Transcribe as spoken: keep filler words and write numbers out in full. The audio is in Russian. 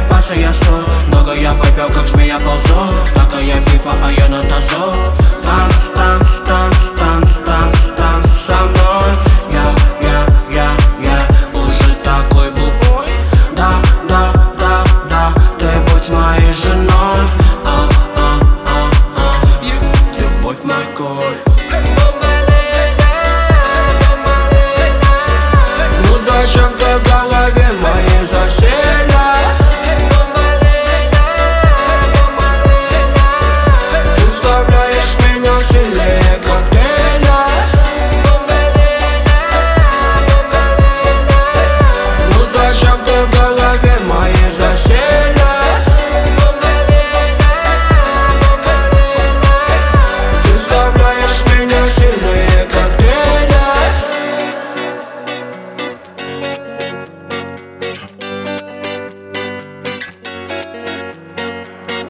ебаться я су. Много я выпил, как змея ползу. Такая фифа, а я на тазу. Танц, танц, танц, танц, танц, танц со мной. Я, я, я, я уже такой бубой. Да, да, да, да, ты будь моей женой.